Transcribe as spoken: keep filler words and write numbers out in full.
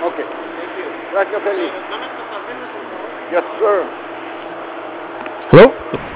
Okay. Thank you. Gracias, Eli. Dame tus sardinas, por favor. Yes, sir. Hello?